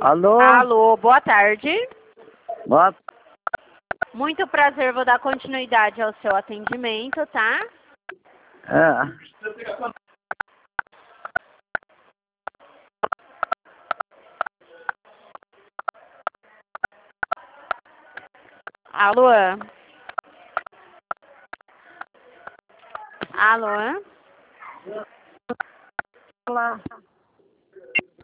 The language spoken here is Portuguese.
Alô? Alô, boa tarde. Boa... Muito prazer, vou dar continuidade ao seu atendimento, tá? É. Alô? Alô? Olá.